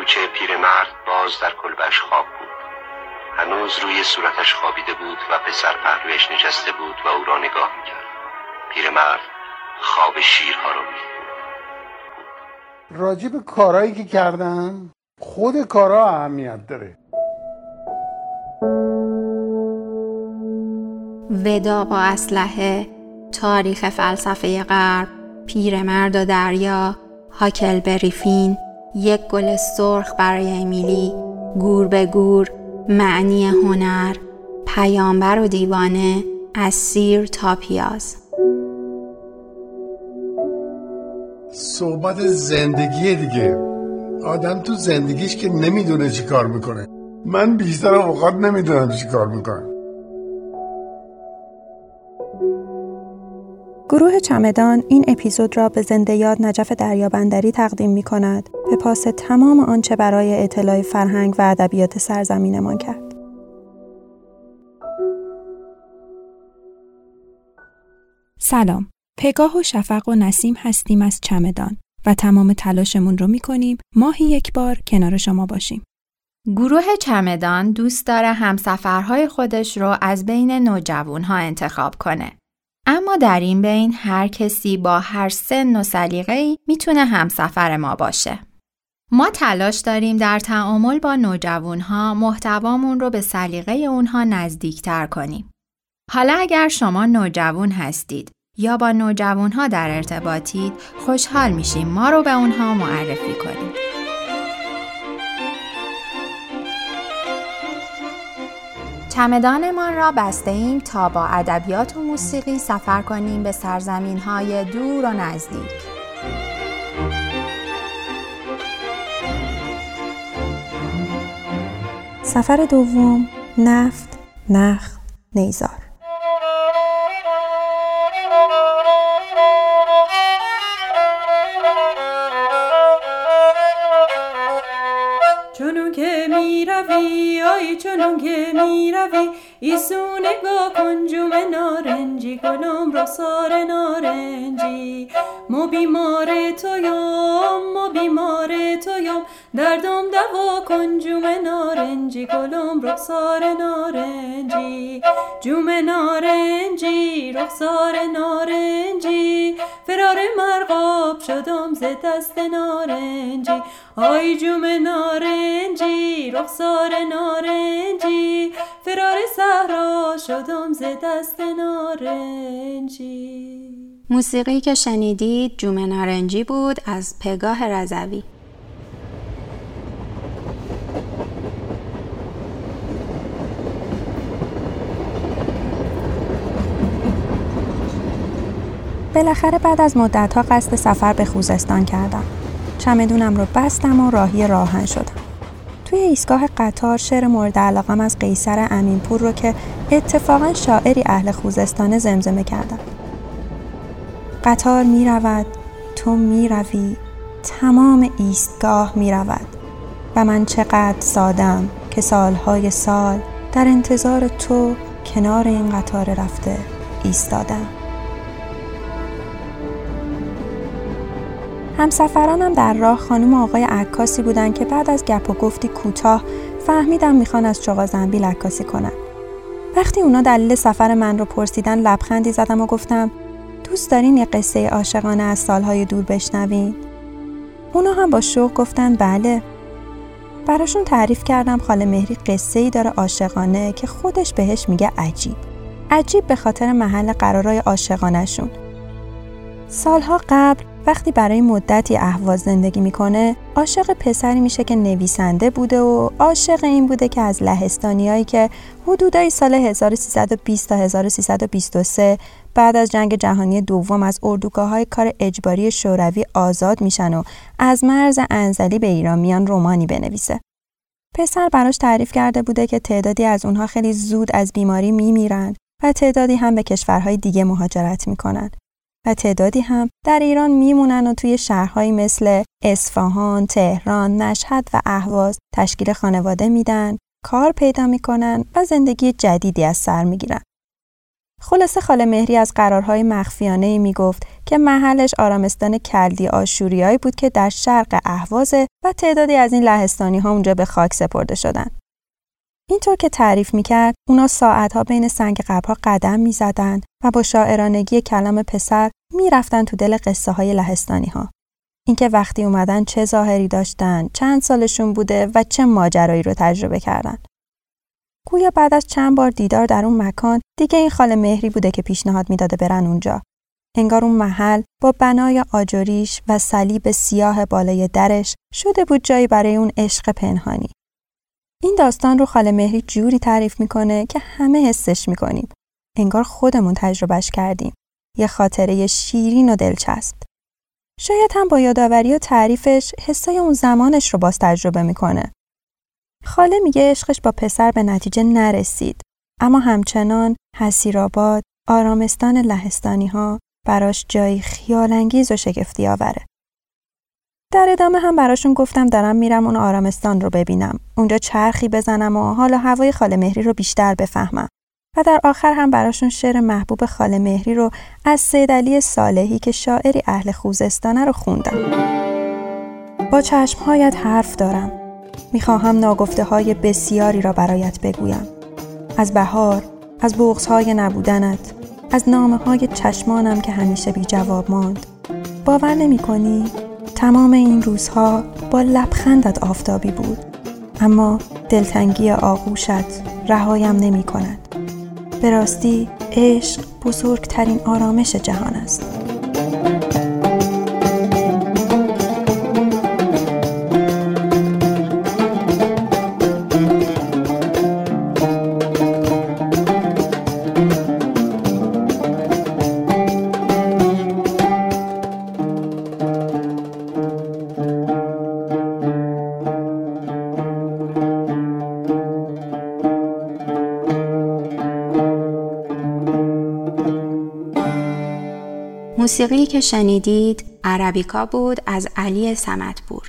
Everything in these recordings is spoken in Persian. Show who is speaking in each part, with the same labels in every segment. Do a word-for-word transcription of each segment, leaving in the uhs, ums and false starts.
Speaker 1: کوچه پیرمرد باز در کلبه‌اش خواب بود. هنوز روی صورتش خوابیده بود و پسر پهلویش نشسته بود و او را نگاه می‌کرد. پیرمرد خواب شیرها را می‌دید.
Speaker 2: راجب کارهایی که کردن، خود کارها اهمیت داره.
Speaker 3: ودا با اسلحه، تاریخ فلسفه غرب، پیرمرد و دریا، هاکلبری فین، یک گل سرخ برای امیلی، گور به گور، معنی هنر، پیامبر و دیوانه، از سیر تا پیاز.
Speaker 2: صحبت زندگی دیگه. آدم تو زندگیش که نمیدونه چی کار میکنه. من بیشتر اوقات نمیدونم چی کار میکنم.
Speaker 4: گروه چمدان این اپیزود را به زنده یاد نجف دریابندری تقدیم می کند به پاس تمام آنچه برای اطلاع فرهنگ و ادبیات سرزمینمان کرد. سلام، پگاه و شفق و نسیم هستیم از چمدان و تمام تلاشمون رو می کنیم ماهی یک بار کنار شما باشیم.
Speaker 3: گروه چمدان دوست داره همسفرهای خودش رو از بین نوجوانها انتخاب کنه. اما در این بین هر کسی با هر سن و سلیقه‌ای میتونه همسفر ما باشه. ما تلاش داریم در تعامل با نوجوانها محتوامون رو به سلیقه اونها نزدیکتر کنیم. حالا اگر شما نوجوان هستید یا با نوجوانها در ارتباطید، خوشحال میشیم ما رو به اونها معرفی کنیم. چمدانمان را بسته ایم تا با ادبیات و موسیقی سفر کنیم به سرزمین‌های دور و نزدیک.
Speaker 4: سفر دوم، نفت، نخل، نیزار.
Speaker 5: چونون که می روی آی چونون که می روی ایسو نگاه کن جوم نارنجی گلم رخسار نارنجی مو بیمار تویم مو بیمار تویم دردم دوا کن جوم نارنجی گلم رخسار نارنجی جوم نارنجی رخسار نارنجی فرار مرغاب شدم ز دست نارنجی آی جوم نارنجی رخسار نارنجی فرار صحرا شدم ز دست نارنجی.
Speaker 3: موسیقی که شنیدید جوم نارنجی بود از پگاه رضوی.
Speaker 4: بالاخره بعد از مدت‌ها قصد سفر به خوزستان کردم. چمدونم رو بستم و راهی راهن شدم. توی ایستگاه قطار شعر مورد علاقم از قیصر امینپور رو که اتفاقاً شاعری اهل خوزستان زمزمه کردم. قطار می رود، تو می روی، تمام ایستگاه می رود و من چقدر سادم که سالهای سال در انتظار تو کنار این قطار رفته ایستادم. همسفرانم در راه خانم و آقای عکاسی بودن که بعد از گپ و گفتی کوتاه فهمیدم میخوان از چغازنبیل عکاسی کنن. وقتی اونا دلیل سفر من رو پرسیدن لبخندی زدم و گفتم دوست دارین یه قصه عاشقانه از سالهای دور بشنوین؟ اونا هم با شوق گفتن بله. براشون تعریف کردم خاله مهری قصه‌ای داره عاشقانه که خودش بهش میگه عجیب. عجیب به خاطر محل قرارای عاشقانه‌شون. سالها قبل وقتی برای مدتی اهواز زندگی میکنه عاشق پسری میشه که نویسنده بوده و عاشق این بوده که از لهستانیایی که حدودای سال هزار و سیصد و بیست تا هزار و سیصد و بیست و سه بعد از جنگ جهانی دوم از اردوگاه‌های کار اجباری شوروی آزاد میشن و از مرز انزلی به ایران میان رمانی بنویسه. پسر براش تعریف کرده بوده که تعدادی از اونها خیلی زود از بیماری میمیرن و تعدادی هم به کشورهای دیگه مهاجرت میکنن. و تعدادی هم در ایران میمونن و توی شهرهایی مثل اصفهان، تهران، مشهد و اهواز تشکیل خانواده میدن، کار پیدا میکنن و زندگی جدیدی از سر میگیرن. خلاصه خاله مهری از قرارهای مخفیانه‌ای میگفت که محلش آرامستان کلدی آشوریایی بود که در شرق اهواز و تعدادی از این لهستانی‌ها اونجا به خاک سپرده شدن. اینطور که تعریف میکرد، اونا ساعتها بین سنگ قبرها قدم میزدن و با شاعرانگی کلام پسر میرفتن تو دل قصه های لهستانی ها. اینکه وقتی اومدن چه ظاهری داشتن، چند سالشون بوده و چه ماجرایی رو تجربه کردن. گویا بعد از چند بار دیدار در اون مکان، دیگه این خاله مهری بوده که پیشنهاد میداده برن اونجا. انگار اون محل با بنای آجریش و صلیب سیاه بالای درش شده بود جایی برای اون عشق پنهانی. این داستان رو خاله مهری جوری تعریف میکنه که همه حسش میکنیم. انگار خودمون تجربهش کردیم. یه خاطره شیرین و دلچسب. شاید هم با یادآوری و تعریفش حسای اون زمانش رو باز تجربه میکنه. خاله میگه عشقش با پسر به نتیجه نرسید، اما همچنان حسیرآباد، آرامستان لهستانی ها براش جایی خیال انگیز و شگفتی آوره. در ادامه هم براشون گفتم دارم میرم اون آرامستان رو ببینم، اونجا چرخی بزنم و حال و هوای خاله مهری رو بیشتر بفهمم. و در آخر هم براشون شعر محبوب خاله مهری رو از سید علی صالحی که شاعری اهل خوزستانه رو خوندم. با چشمهایت حرف دارم، میخواهم ناگفته های بسیاری را برایت بگویم. از بهار، از بغض‌های نبودنت، از نامه های چشمانم که همیشه بی جواب ماند. باور نمی کنی؟ تمام این روزها با لبخندت آفتابی بود، اما دلتنگی آغوشت رهایم نمی کند. به راستی عشق بزرگترین آرامش جهان است.
Speaker 3: موسیقی که شنیدید عربیکا بود از علی صمدپور.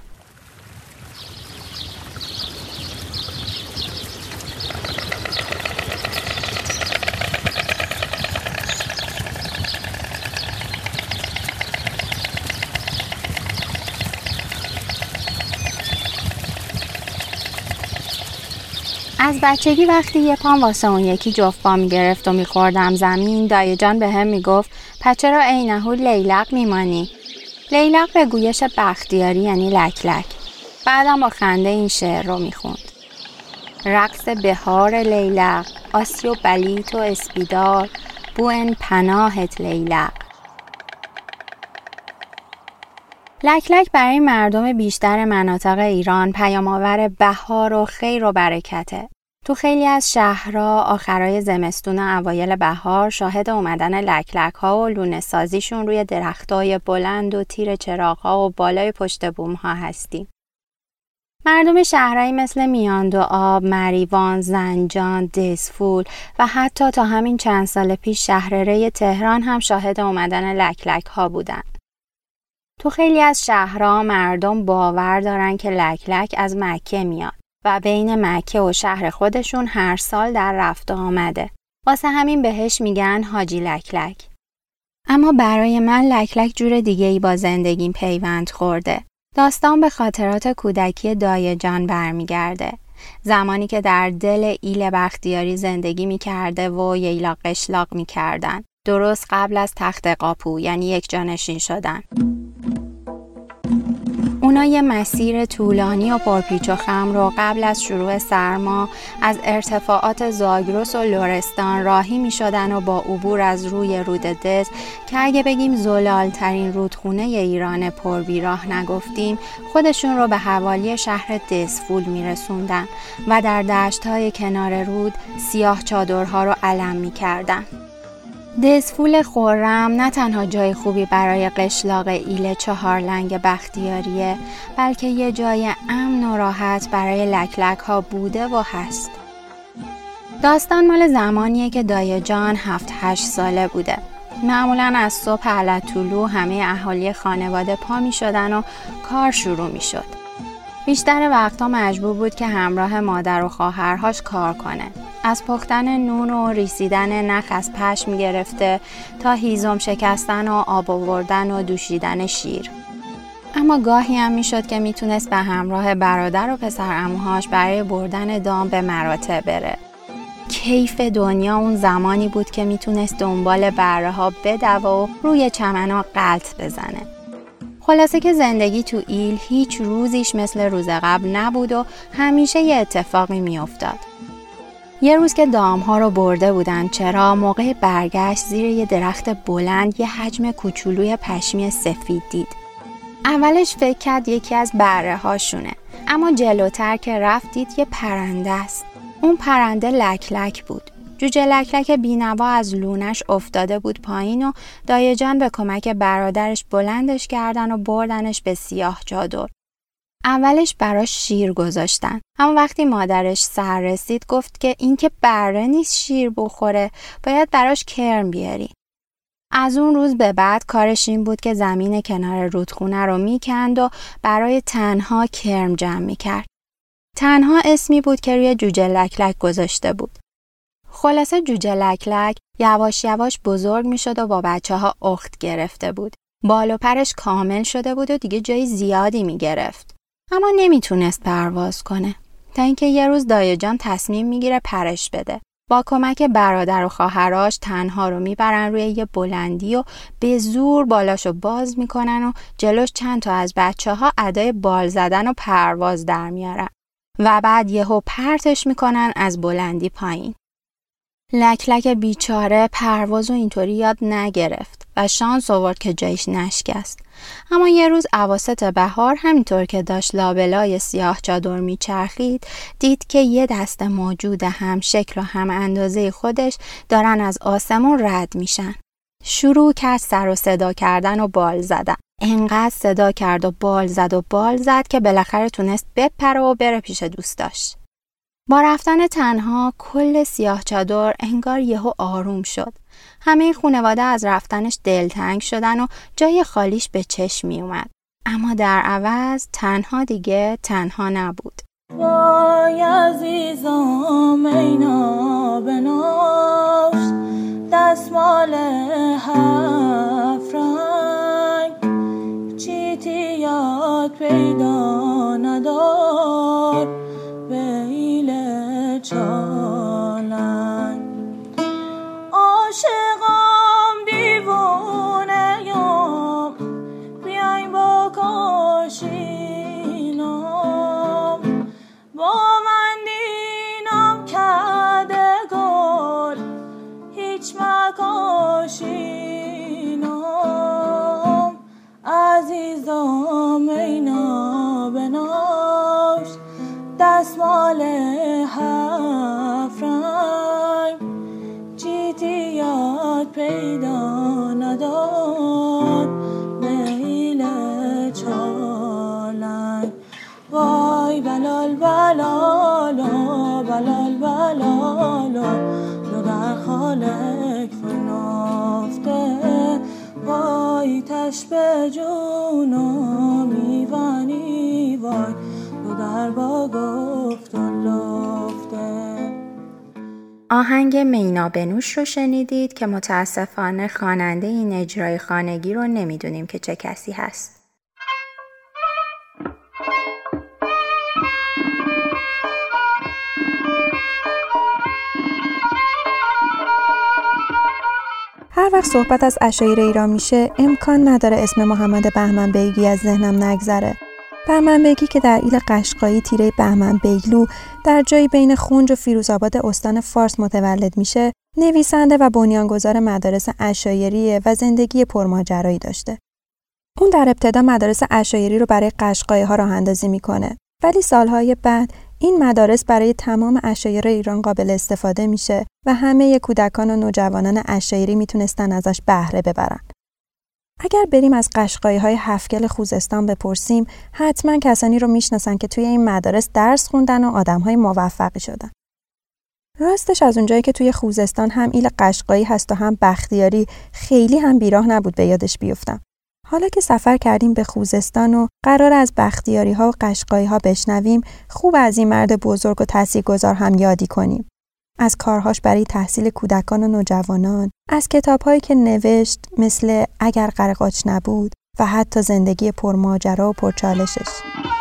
Speaker 3: از بچگی وقتی یه پام واسه اون یکی جفت پا میگرفت و میخوردم زمین، دایه جان به هم میگفت پس چرا عینهو لیلق میمانی؟ لیلق به گویش بختیاری یعنی لک لک. بعدم با خنده این شعر رو میخوند. رقص بهار لیلق، آسی و بلیت و اسپیدار، بوئن پناهت لیلق. لک لک برای مردم بیشتر مناطق ایران پیام‌آور بهار و خیر و برکته. تو خیلی از شهرها آخرای زمستون و اوایل بهار شاهد اومدن لک لک ها و لونه سازیشون روی درختای بلند و تیر چراغ‌ها و بالای پشت بوم‌ها هستیم. مردم شهرهایی مثل میاند و آب، مریوان، زنجان، دزفول و حتی تا همین چند سال پیش شهرره تهران هم شاهد اومدن لک لک ها بودن. تو خیلی از شهرها مردم باور دارن که لک لک از مکه میاد و بین مکه و شهر خودشون هر سال در رفت و آمده. واسه همین بهش میگن حاجی لک لک. اما برای من لک لک جور دیگه ای با زندگیم پیوند خورده. داستان به خاطرات کودکی دایه جان برمیگرده. زمانی که در دل ایل بختیاری زندگی میکرده و ییلاق قشلاق میکردن. درست قبل از تخت قاپو، یعنی یک جانشین شدن. اونا یه مسیر طولانی و پرپیچ و خم رو قبل از شروع سرما از ارتفاعات زاگرس و لرستان راهی می شدن و با عبور از روی رود دز که اگه بگیم زلالترین رودخونه ایران پر بیراه نگفتیم، خودشون رو به حوالی شهر دزفول می رسوندن و در دشت‌های کنار رود سیاه چادرها رو علم می کردن. دزفول خرم نه تنها جای خوبی برای قشلاق ایل چهارلنگ بختیاریه، بلکه یه جای امن و راحت برای لک لک ها بوده و هست. داستان مال زمانیه که دایه جان هفت هشت ساله بوده. معمولاً از صبح علت طلوع همه اهالی خانواده پا می شدن و کار شروع می شد. بیشتر وقتا مجبور بود که همراه مادر و خواهرهاش کار کنه. از پختن نون و ریسیدن نخ از پشم گرفته تا هیزم شکستن و آب آوردن و دوشیدن شیر. اما گاهی هم میشد که میتونست به همراه برادر و پسر عموهاش برای بردن دام به مراتع بره. کیف دنیا اون زمانی بود که میتونست دنبال بره ها بدوه و روی چمنا غلط بزنه. خلاصه که زندگی تو ایل هیچ روزیش مثل روز قبل نبود و همیشه یه اتفاقی میافتاد. یه روز که دامها رو برده بودن چرا موقع برگشت زیر یه درخت بلند یه حجم کوچولوی پشمی سفید دید. اولش فکر کرد یکی از بره هاشونه، اما جلوتر که رفت دید یه پرنده است. اون پرنده لک لک بود. جوجه لک لک بینوا از لونش افتاده بود پایین و دایه جان به کمک برادرش بلندش کردن و بردنش به سیاه چادر. اولش براش شیر گذاشتن، اما وقتی مادرش سر رسید گفت که این که بره نیست شیر بخوره، باید براش کرم بیاری. از اون روز به بعد کارش این بود که زمین کنار رودخونه رو میکند و برای تنها کرم جمع میکرد. تنها اسمی بود که روی جوجه لک لک گذاشته بود. خلاصه جوجه لک لک یواش یواش بزرگ میشد و با بچه ها اخت گرفته بود. بال و پرش کامل شده بود و دیگه جای زیادی میگرفت. اما نمیتونست پرواز کنه. تا اینکه یه روز دایه جان تصمیم میگیره پرش بده. با کمک برادر و خواهراش تنها رو میبرن روی یه بلندی و به زور بالاشو باز میکنن و جلوش چند تا از بچه ها ادای بال زدن و پرواز در میارن و بعد یهو پرتش میکنن از بلندی پایین. لک لک بیچاره پرواز و اینطوری یاد نگرفت و شانس آورد که جایش نشکست. اما یه روز اواسط بهار همینطور که داشت لابلای سیاه چادر میچرخید دید که یه دست موجود هم شکل و هم اندازه خودش دارن از آسمون رد میشن. شروع کرد سر و صدا کردن و بال زدن. انقدر صدا کرد و بال زد و بال زد که بالاخره تونست بپره و بره پیش دوستاش. با رفتن تنها کل سیاه چادر انگار یهو آروم شد. همه خانواده از رفتنش دلتنگ شدن و جای خالیش به چشم می اومد. اما در عوض تنها دیگه تنها نبود.
Speaker 6: وای عزیزم اینا بناش دستمال هفت رنگ چیتی یاد پیدا ندار بیل چالن عاشقم دیوانه یم بیاین با کاشینم با من دینم کده گل هیچ مکاشینم عزیزم اینا بناش دستمال هفت رنگ چیتی یاد پیدا نداد میل چالنگ وای بلال بلالا بلال بلالا دو در خالق فنافته وای تش به جونا میوانی وای دو در با گفت و لفته.
Speaker 3: آهنگ مینا بنوش رو شنیدید که متاسفانه خواننده این اجرای خانگی رو نمیدونیم که چه کسی هست.
Speaker 4: هر وقت صحبت از عشایر ایران میشه امکان نداره اسم محمد بهمن بیگی از ذهنم نگذره. بهمن بیگی که در ایل قشقایی تیره بهمن بیگلو در جایی بین خونج و فیروزآباد استان فارس متولد میشه، نویسنده و بنیانگذار مدارس عشایریه و زندگی پرماجرایی داشته. اون در ابتدا مدارس عشایری رو برای قشقایی ها راه اندازی میکنه، ولی سالهای بعد این مدارس برای تمام عشایر ایران قابل استفاده میشه و همه کودکان و نوجوانان عشایری میتونستن ازش بهره ببرن. اگر بریم از قشقایی‌های هفتگل خوزستان بپرسیم، حتما کسانی رو میشناسن که توی این مدارس درس خوندن و آدم‌های موفقی شدن. راستش از اونجایی که توی خوزستان هم ایل قشقایی هست و هم بختیاری، خیلی هم بیراه نبود به یادش بیفتم. حالا که سفر کردیم به خوزستان و قرار از بختیاری ها و قشقایی ها بشنویم، خوب از این مرد بزرگ و تاثیرگذار هم یادی کنیم. از کارهاش برای تحصیل کودکان و نوجوانان، از کتابهایی که نوشت مثل اگر قرقاچ نبود و حتی زندگی پرماجرا و پرچالشش.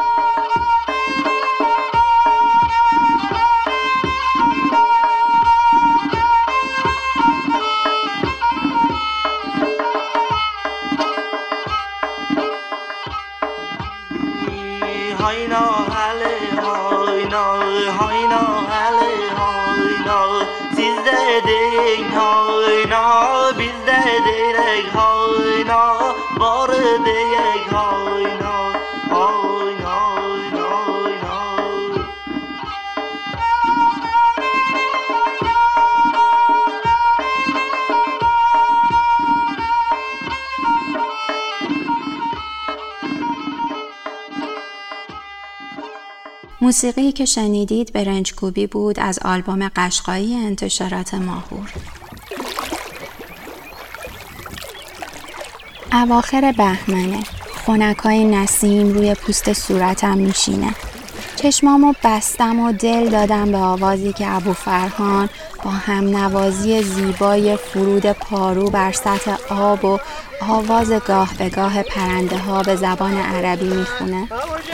Speaker 3: موسیقی که شنیدید برنجکوبی بود از آلبوم قشقایی انتشارات ماهور. اواخر بهمنه، خنکای نسیم روی پوست صورتم میشینه. چشمامو بستم و دل دادم به آوازی که ابوفرهان با همنوازی زیبای فرود پارو بر سطح آب و آواز گاه به گاه پرنده ها به زبان عربی میخونه.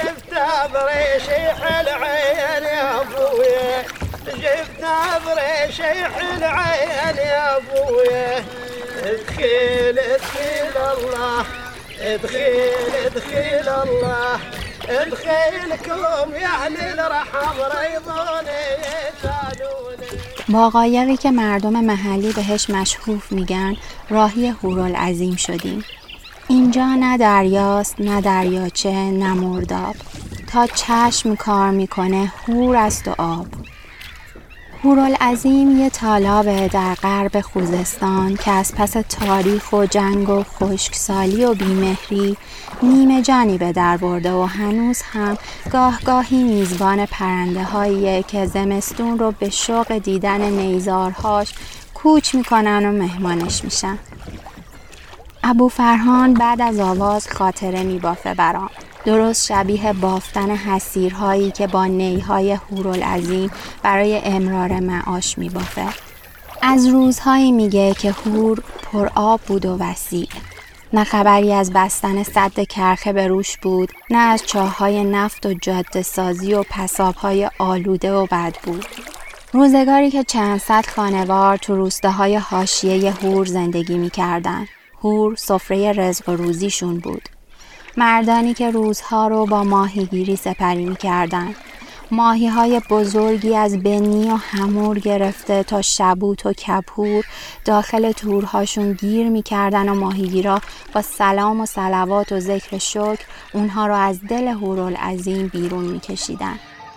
Speaker 7: ادخل ادخل الله ادخل ادخل الله ادخلكم يعني الرحم ريضوني يسالوني.
Speaker 3: با قایقی که مردم محلی بهش مشهوف میگن راهی هورالعظیم شدیم. اینجا نه دریاست، نه دریاچه، نه مرداب. تا چشم کار میکنه هور است و آب. هورالعظیم یه تالابه در غرب خوزستان که از پس تاریخ و جنگ و خشکسالی و بیمهری نیمه جانی به در برده و هنوز هم گاه گاهی میزبان پرنده هاییه که زمستون رو به شوق دیدن نیزارهاش کوچ میکنن و مهمانش میشن. ابوفرهان بعد از آواز خاطره میبافه برام. درست شبیه بافتن حسیرهایی که با نیهای هورالعظیم برای امرار معاش میبافه. از روزهایی میگه که هور پر آب بود و وسیع. نه خبری از بستن سد کرخه به روش بود، نه از چاه‌های نفت و جاده سازی و پساب‌های آلوده و بد بود. روزگاری که چند صد خانوار تو روستاهای حاشیه هور زندگی میکردن. هور سفره رزق و روزیشون بود. مردانی که روزها رو با ماهیگیری سپری می‌کردند. ماهی‌های بزرگی از بنی و حمور گرفته تا شبوت و کپور داخل تورهاشون گیر می‌کردن و ماهیگیرا با سلام و صلوات و ذکر شکر اونها رو از دل هورالعظیم بیرون می‌کشیدن.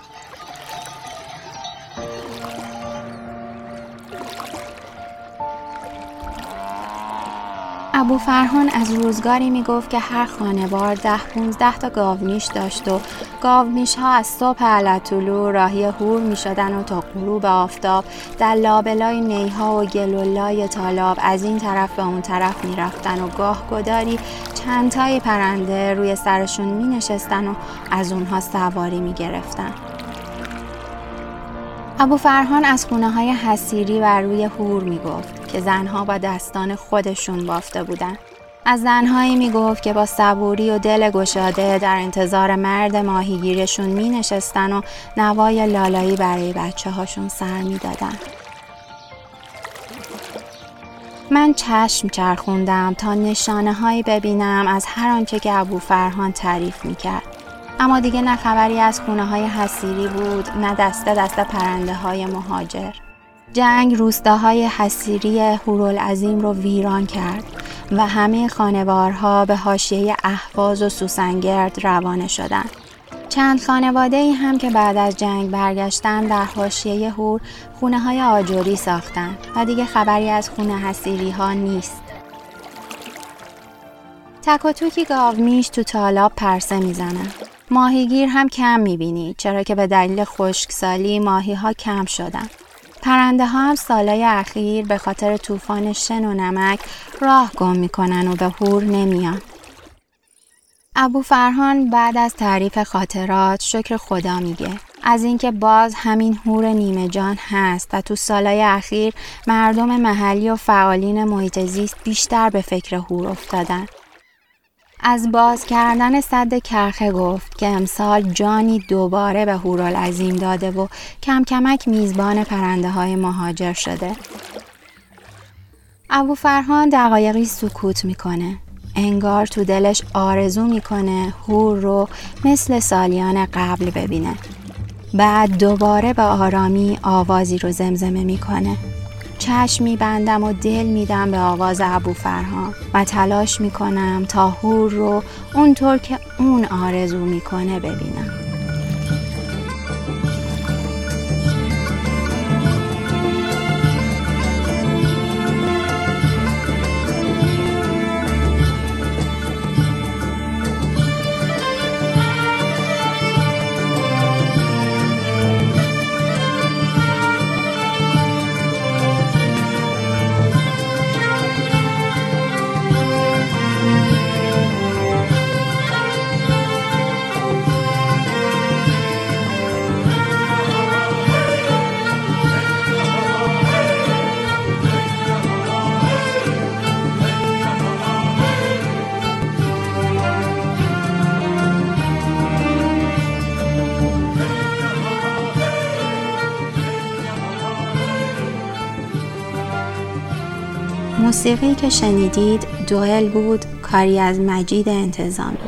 Speaker 3: ابوفرهان از روزگاری میگفت که هر خانوار ده پونزده تا گاومیش داشت و گاومیش ها از صبح علطلوع راهی هور می شدن و تا غروب آفتاب در لابلای نیها و گلولای تالاب از این طرف به اون طرف می رفتن و گاه گداری چند تای پرنده روی سرشون می نشستن و از اونها سواری می گرفتن. ابوفرهان از خونه های حصیری بر روی هور می گفت که زنها با دستان خودشون بافته بودن. از زنهایی می گفت که با صبوری و دل گشاده در انتظار مرد ماهیگیرشون می نشستن و نوای لالایی برای بچه هاشون سر می دادن. من چشم چرخوندم تا نشانه هایی ببینم از هر آنچه که ابوفرهان تعریف می کرد. اما دیگه نه خبری از خونه های حصیری بود، نه دسته دسته پرنده های مهاجر. جنگ روستاهای حصیری هورالعظیم رو ویران کرد و همه خانوارها به حاشیه اهواز و سوسنگرد روانه شدند. چند خانواده ای هم که بعد از جنگ برگشتن در حاشیه هور خونه های آجری ساختن و دیگه خبری از خونه حصیری ها نیست. تک و توکی گاومیش تو تالاب پرسه میزنن. ماهیگیر هم کم میبینی چرا که به دلیل خشکسالی ماهی ها کم شدن. پرنده ها هم سالهای اخیر به خاطر طوفان شن و نمک راه گم میکنن و به هور نمیان. ابوفرهان بعد از تعریف خاطرات شکر خدا میگه از اینکه باز همین هور نیمه جان هست و تو سالهای اخیر مردم محلی و فعالین محیط زیست بیشتر به فکر هور افتادن. از باز کردن سد کرخه گفت که امسال جانی دوباره به هورالعظیم داده و کم کمک میزبان پرنده های مهاجر شده. ابوفرهان دقایقی سکوت میکنه. انگار تو دلش آرزو میکنه هور رو مثل سالیان قبل ببینه. بعد دوباره به آرامی آوازی رو زمزمه میکنه. چشم میبندم و دل میدم به آواز ابوفرهان و تلاش میکنم تا هور رو اونطور که اون آرزو میکنه ببینم. موسیقی که شنیدید دوئل بود، کاری از مجید انتظامی.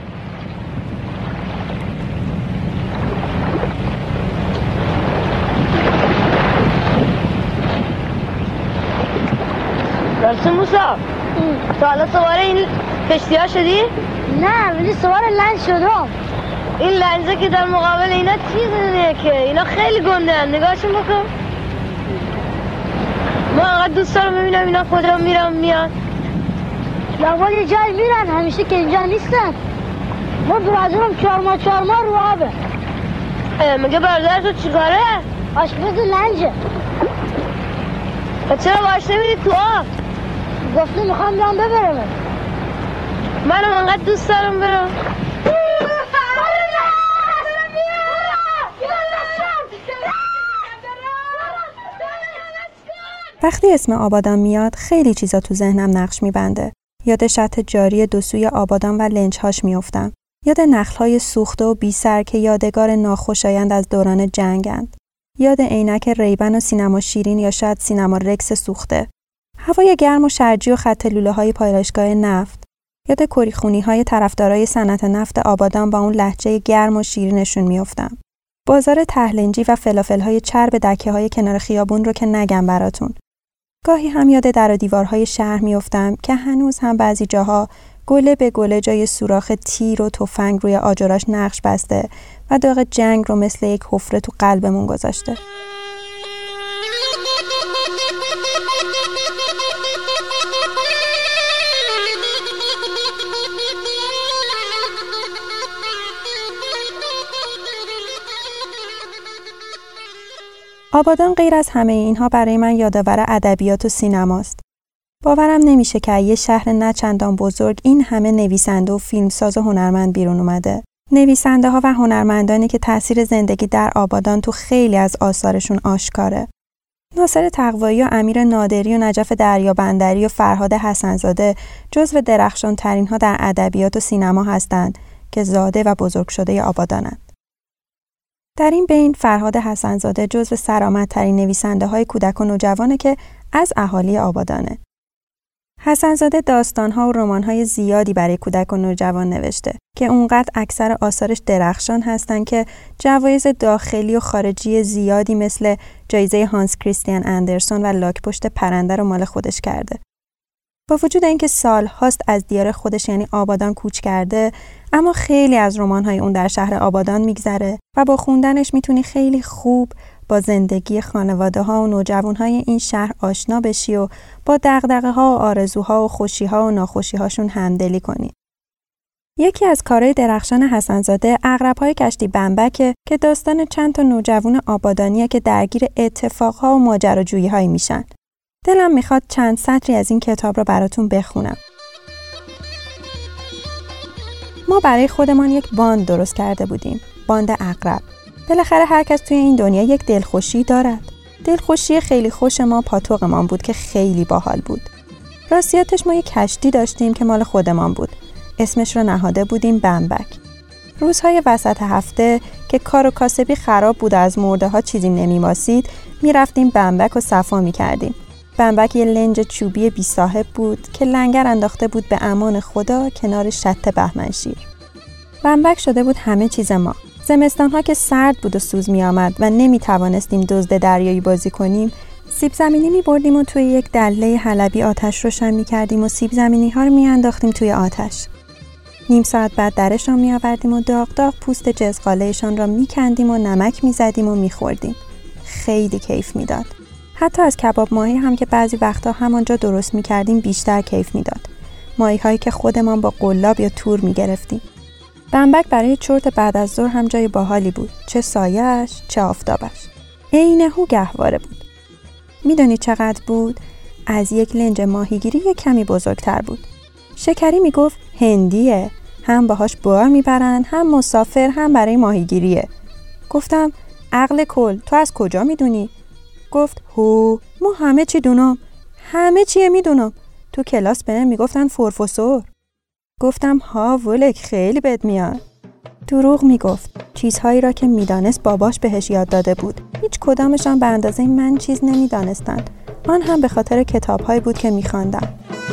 Speaker 8: درست موسا تا حالا سوار این کشتی ها شدی؟
Speaker 9: نه ولی سوار لنج شدم.
Speaker 8: این لنجه که در مقابل اینا چیزه که اینا خیلی گندن، نگاهشون بکن. ما انقدر دوست دارم ببینم اینا کجا میرم میان.
Speaker 9: لغوال یه جای میرن همیشه که اینجا نیستن. ما برادرم چهار ماه چهار ماه رو آبه.
Speaker 8: مگه برادر تو چیکاره؟
Speaker 9: آشپز لنجه.
Speaker 8: و چرا باش نمیری تو آب؟
Speaker 9: گفته میخوام بیام ببرم.
Speaker 8: منم انقدر دوست دارم برم.
Speaker 4: وقتی اسم آبادان میاد خیلی چیزا تو ذهنم نقش میبنده. یاد شط جاری دو سوی آبادان و لنج‌هاش میافتم. یاد نخل‌های سوخته و بی‌سر که یادگار ناخوشایند از دوران جنگند. یاد عینک ریبن و سینما شیرین یا شاید سینما رکس سوخته. هوای گرم و شرجی و خط لوله‌های پایلاشگاه نفت. یاد کریخونی‌های طرفدارای صنعت نفت آبادان با اون لهجه گرم و شیرینشون میافتم. بازار تهلنجی و فلافل‌های چرب دکه‌های کنار خیابون رو که نگم براتون. گاهی هم یاد در و دیوارهای شهر میافتم که هنوز هم بعضی جاها گله به گله جای سوراخ تیر و تفنگ روی آجراش نقش بسته و داغ جنگ رو مثل یک حفره تو قلبمون گذاشته. آبادان غیر از همه اینها برای من یادآور ادبیات و سینماست. باورم نمیشه که یه شهر نه چندان بزرگ این همه نویسنده و فیلمساز و هنرمند بیرون اومده. نویسنده ها و هنرمندانی که تاثیر زندگی در آبادان تو خیلی از آثارشون آشکاره. ناصر تقوایی و امیر نادری و نجف دریابندری و فرهاد حسن‌زاده جزو درخشان ترین ها در ادبیات و سینما هستند که زاده و بزرگ شده آبادانند. در این بین فرهاد حسن‌زاده جزو سرآمدترین نویسنده های کودک و نوجوانه که از اهالی آبادانه. حسن‌زاده داستان‌ها و رمان‌های زیادی برای کودک و نوجوان نوشته که اونقدر اکثر آثارش درخشان هستن که جوایز داخلی و خارجی زیادی مثل جایزه هانس کریستیان اندرسون و لاک‌پشت پرنده رو مال خودش کرده. با وجود اینکه سال هاست از دیار خودش یعنی آبادان کوچ کرده، اما خیلی از رمان‌های اون در شهر آبادان میگذره و با خوندنش میتونی خیلی خوب با زندگی خانواده‌ها و نوجوان‌های این شهر آشنا بشی و با دغدغه‌ها و آرزوها و خوشی‌ها و ناخوشی‌هاشون همدلی کنی. یکی از کارهای درخشان حسن‌زاده عقرب‌های کشتی بمبکه که داستان چند تا نوجوان آبادانیه که درگیر اتفاق‌ها و ماجراجویی‌هایی میشن. دلم میخواد چند سطری از این کتاب رو براتون بخونم. ما برای خودمان یک باند درست کرده بودیم، باند عقرب. بالاخره هر کس توی این دنیا یک دلخوشی دارد. دلخوشی خیلی خوش ما پاتوقمان بود که خیلی باحال بود. راستیاتش ما یک کشتی داشتیم که مال خودمان بود. اسمش رو نهاده بودیم بمبک. روزهای وسط هفته که کار و کاسبی خراب بود، از مرده ها چیزی نمی‌ماسید، می‌رفتیم بمبک و صفا می‌کردیم. بمبک یه لنج چوبی بی صاحب بود که لنگر انداخته بود به امان خدا کنار شط بهمنشیر. بمبک شده بود همه چیز ما. زمستان‌ها که سرد بود و سوز می‌آمد و نمی‌توانستیم دزد دریایی بازی کنیم، سیب زمینی می‌بردیم و توی یک دله حلبی آتش روشن می‌کردیم و سیب زمینی‌ها رو می‌انداختیم توی آتش. نیم ساعت بعد درشان می‌آوردیم و داغ داغ پوست جزغاله‌شان را می‌کندیم و نمک می‌زدیم و می‌خوردیم. خیلی کیف می‌داد. حتی از کباب ماهی هم که بعضی وقتا همانجا درست می‌کردیم بیشتر کیف می‌داد. ماهی‌هایی که خودمان با قلاب یا تور می‌گرفتیم. بمبک برای چرت بعد از ظهر هم جای باحالی بود، چه سایه‌اش، چه آفتابش. عین هو گهواره بود. میدونی چقدر بود؟ از یک لنج ماهیگیری یک کمی بزرگتر بود. شکری میگفت هندیه، هم باهاش بار میبرن، هم مسافر، هم برای ماهیگیریه. گفتم عقل کل، تو از کجا میدونی؟ گفت هو، ما همه چی دونم، همه چیه میدونم. تو کلاس بهم میگفتن پروفسور. گفتم ها ولک، خیلی بد میاد. دروغ میگفت. چیزهایی را که میدانست باباش بهش یاد داده بود. هیچ کدامشان به اندازه من چیز نمیدانستند. آن هم به خاطر کتابهایی بود که میخواندم.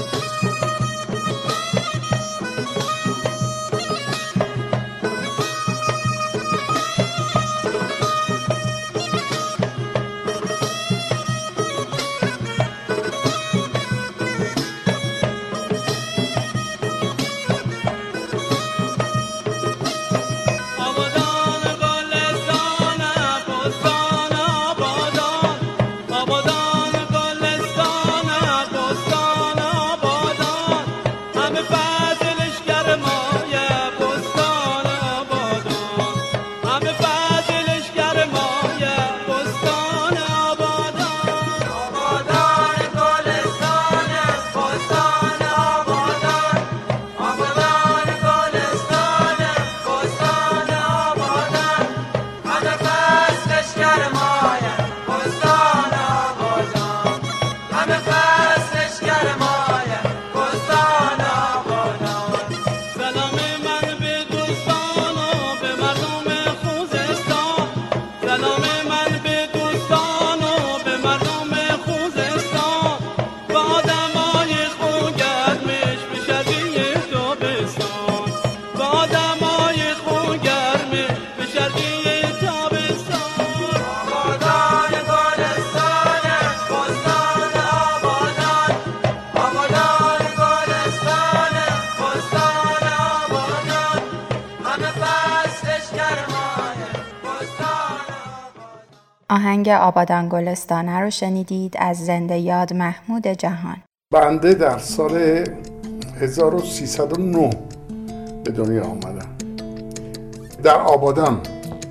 Speaker 3: آهنگ آبادان گلستانه رو شنیدید از زنده یاد محمود جهان.
Speaker 2: بنده در سال هزار و سیصد و نه به دنیا آمدم در آبادان.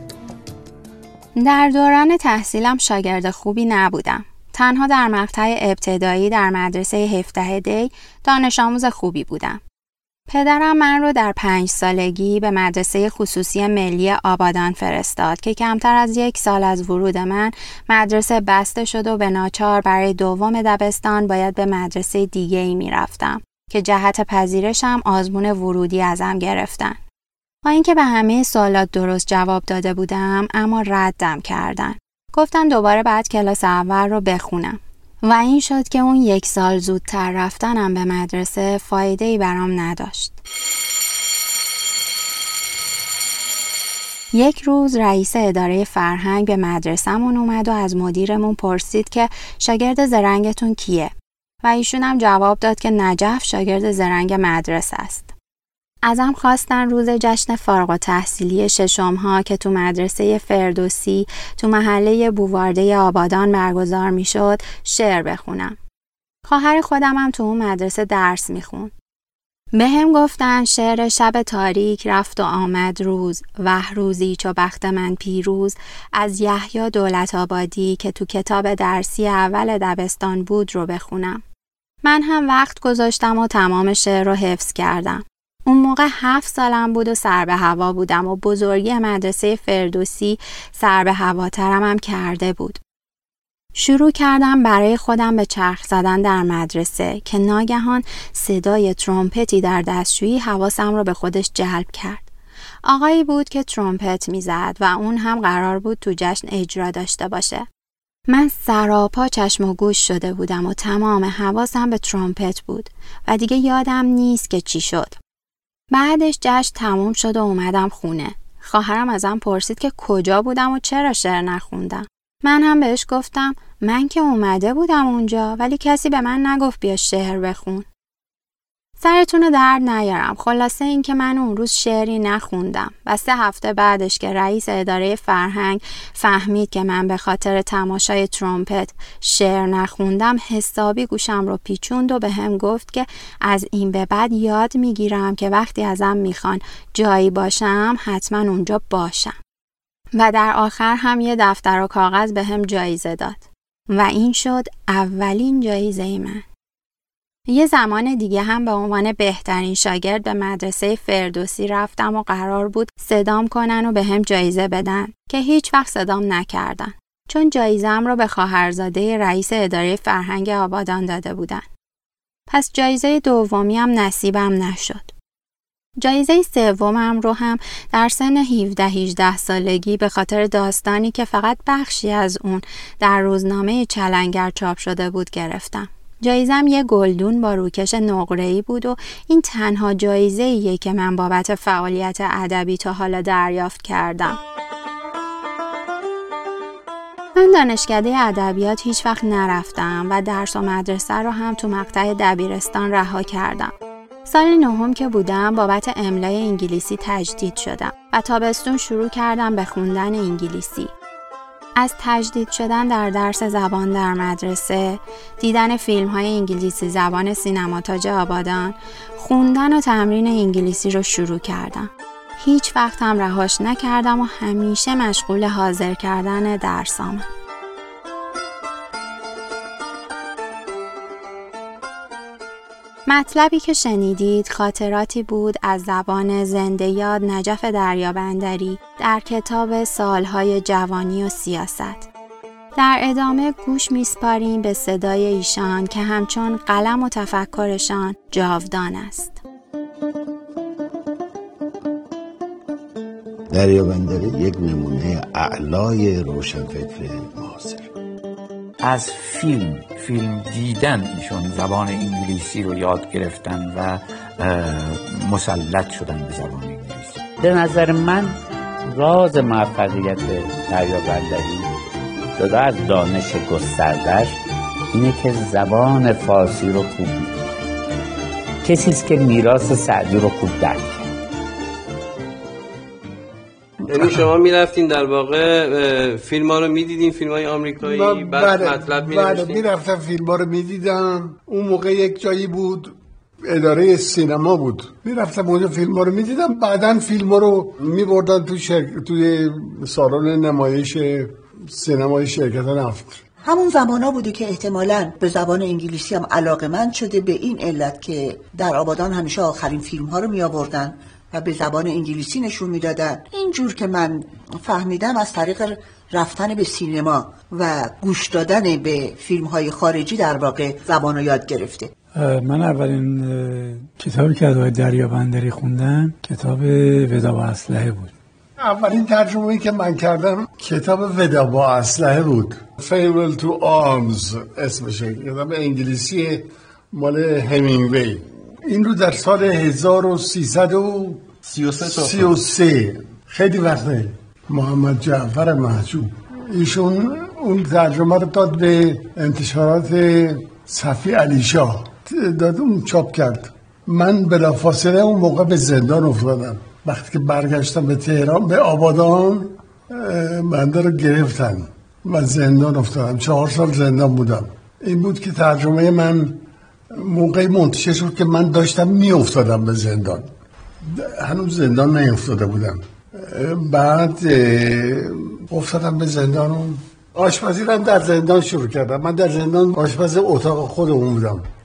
Speaker 3: در دوران تحصیلم شاگرد خوبی نبودم. تنها در مقطع ابتدایی در مدرسه هفده دی دانش آموز خوبی بودم. پدرم من رو در پنج سالگی به مدرسه خصوصی ملی آبادان فرستاد که کمتر از یک سال از ورود من مدرسه بسته شد و به ناچار برای دوم دبستان باید به مدرسه دیگه‌ای می رفتم که جهت پذیرشم آزمون ورودی ازم گرفتن. با اینکه به همه سوالات درست جواب داده بودم اما ردم کردن. گفتن دوباره بعد کلاس اول رو بخونم. و این شد که اون یک سال زودتر رفتنم به مدرسه فایده‌ای برام نداشت. یک روز رئیس اداره فرهنگ به مدرسه‌مون اومد و از مدیرمون پرسید که شاگرد زرنگتون کیه؟ و ایشون هم جواب داد که نجف شاگرد زرنگ مدرسه است. ازم خواستن روز جشن فارغ التحصیلی ششم ها که تو مدرسه فردوسی تو محله بووارده آبادان برگزار می شد شعر بخونم. خواهر خودم هم تو اون مدرسه درس می خون. به هم گفتن شعر شب تاریک رفت و آمد روز، وه روزی چو بخت من پیروز، از یحیی دولت آبادی که تو کتاب درسی اول دبستان بود رو بخونم. من هم وقت گذاشتم و تمام شعر رو حفظ کردم. اون موقع هفت سالم بود و سر به هوا بودم و بزرگی مدرسه فردوسی سر به هواترم هم کرده بود. شروع کردم برای خودم به چرخ زدن در مدرسه که ناگهان صدای ترومپتی در دستشویی حواسم رو به خودش جلب کرد. آقایی بود که ترومپت میزد و اون هم قرار بود تو جشن اجرا داشته باشه. من سراپا چشم و گوش شده بودم و تمام حواسم به ترومپت بود و دیگه یادم نیست که چی شد. بعدش جشن تموم شد و اومدم خونه. خواهرم ازم پرسید که کجا بودم و چرا شعر نخوندم. من هم بهش گفتم من که اومده بودم اونجا ولی کسی به من نگفت بیا شعر بخون. سرتون رو درد نیارم. خلاصه این که من اون روز شعری نخوندم و سه هفته بعدش که رئیس اداره فرهنگ فهمید که من به خاطر تماشای ترومپت شعر نخوندم حسابی گوشم رو پیچوند و به هم گفت که از این به بعد یاد میگیرم که وقتی ازم میخوان جایی باشم حتما اونجا باشم. و در آخر هم یه دفتر و کاغذ به هم جایزه داد و این شد اولین جایزه من. یه زمان دیگه هم به عنوان بهترین شاگرد به مدرسه فردوسی رفتم و قرار بود صدام کنن و به هم جایزه بدن که هیچ وقت صدام نکردن چون جایزم رو به خواهرزاده رئیس اداره فرهنگ آبادان داده بودن. پس جایزه دومی هم نصیبم نشد. جایزه سومم رو هم در سن هفده هجده سالگی به خاطر داستانی که فقط بخشی از اون در روزنامه چلنگر چاپ شده بود گرفتم. جایزم یه گلدون با روکش نقره‌ای بود و این تنها جایزه‌ایه که من بابت فعالیت ادبی تا حالا دریافت کردم. من دانشکده ادبیات هیچ وقت نرفتم و درس و مدرسه رو هم تو مقطع دبیرستان رها کردم. سال نهم که بودم بابت املای انگلیسی تجدید شدم و تابستون شروع کردم به خوندن انگلیسی. از تجدید شدن در درس زبان در مدرسه، دیدن فیلم‌های انگلیسی زبان سینما تاج آبادان، خوندن و تمرین انگلیسی رو شروع کردم. هیچ وقت هم رهاش نکردم و همیشه مشغول حاضر کردن درسام. مطلبی که شنیدید خاطراتی بود از زبان زنده یاد نجف دریابندری در کتاب سالهای جوانی و سیاست. در ادامه گوش میسپاریم به صدای ایشان که همچون قلم و تفکرشان جاودان است.
Speaker 10: دریابندری یک نمونه اعلای روشنفکر معاصر.
Speaker 11: از فیلم فیلم دیدن ایشون زبان انگلیسی رو یاد گرفتن و مسلط شدن به زبان انگلیسی.
Speaker 12: به نظر من راز موفقیت دریابندری جدا از دانش گسترده‌اش اینه که زبان فارسی رو خوب می‌دونه. کسیست که میراث سعدی رو خوب درک کرد.
Speaker 13: یعنی شما میرفتین در واقع فیلم ها رو میدیدین، فیلم های آمریکایی، بعد مطلب می‌نوشتین؟
Speaker 2: بله میرفتم فیلم ها رو میدیدم. اون موقع یک جایی بود اداره سینما بود، میرفتم اونجا فیلم ها رو میدیدم. بعداً فیلم ها رو میبردن تو شرک... توی سالن نمایش سینمای شرکت نفت.
Speaker 14: همون زمانا بوده که احتمالاً به زبان انگلیسی هم علاقه‌مند شده، به این علت که در آبادان همیشه آخرین فیلم ها رو می آوردن و به زبان انگلیسی نشون میدادن. اینجور که من فهمیدم از طریق رفتن به سینما و گوش دادن به فیلم های خارجی در واقع زبان رو یاد گرفته.
Speaker 15: من اولین کتابی که از آقای دریابندری خوندم کتاب ودا با اسلحه بود.
Speaker 2: اولین ترجمه‌ای که من کردم کتاب ودا با اسلحه بود. Farewell to Arms اسمشه، کتاب انگلیسی مال همینگوی. این رو در سال هزار و سیصد و سی و سه خیلی وقته محمد جعفر محجوب ایشون اون ترجمه رو داد به انتشارات صفی علی شاه، داد اون چاپ کرد. من بلافاصله اون موقع به زندان افتادم. وقتی که برگشتم به تهران به آبادان بنده رو گرفتن و زندان افتادم. چهار سال زندان بودم. این بود که ترجمه من موقعی منتشر شد که من داشتم می افتادم به زندان، هنوز زندان نیفتاده بودم. بعد افتادم به زندان و آشپزی رو در زندان شروع کردم. من در زندان آشپز اتاق خودمون بودم.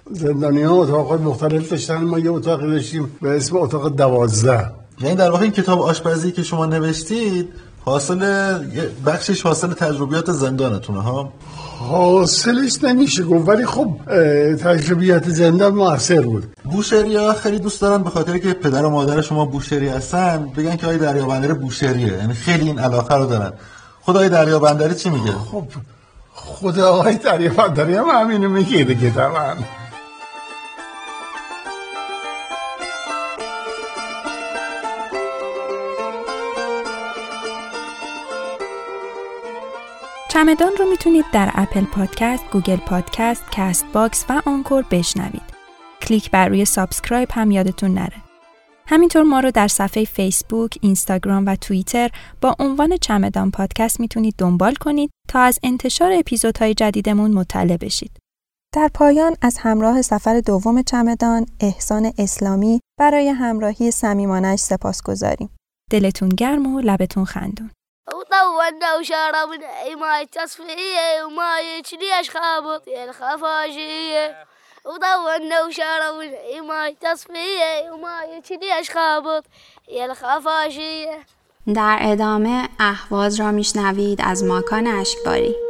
Speaker 2: زندانی‌ها اتاقات مختلف داشتن، ما یه اتاقی داشتیم به اسم اتاق دوازده.
Speaker 16: یعنی در واقع این کتاب آشپزی که شما نوشتید حاصل بخشش حاصل تجربیات زندانتونه ها؟
Speaker 2: حاصلش نمیشه گفت، ولی خب تجربیات زندان موثر بود.
Speaker 16: بوشهری ها خیلی دوست دارن به خاطر که پدر و مادر شما بوشهری هستن بگن که آقای دریابندری بوشهریه، یعنی خیلی این علاقه رو دارن. خود آقای دریابندری چی میگه؟
Speaker 2: خب خود آقای دریابندری هم همینو میگه دیگه طبعا.
Speaker 4: چمدان رو میتونید در اپل پادکست، گوگل پادکست، کست باکس و آنکور بشنوید. کلیک بر روی سابسکرایب هم یادتون نره. همینطور ما رو در صفحه فیسبوک، اینستاگرام و توییتر با عنوان چمدان پادکست میتونید دنبال کنید تا از انتشار اپیزودهای جدیدمون مطلع بشید. در پایان از همراه سفر دوم چمدان، احسان اسلامی برای همراهی صمیمانه‌اش سپاسگزاریم. دلتون گرم و لبتون خندون.
Speaker 8: وطولنا وشربنا اي ماي تصفية وماي تشليش خابط يا الخفاشية وطولنا وشربنا اي ماي تصفية وماي تشليش خابط يا الخفاشية.
Speaker 3: در ادامه اهواز را میشنوید از ماکان اشکباری.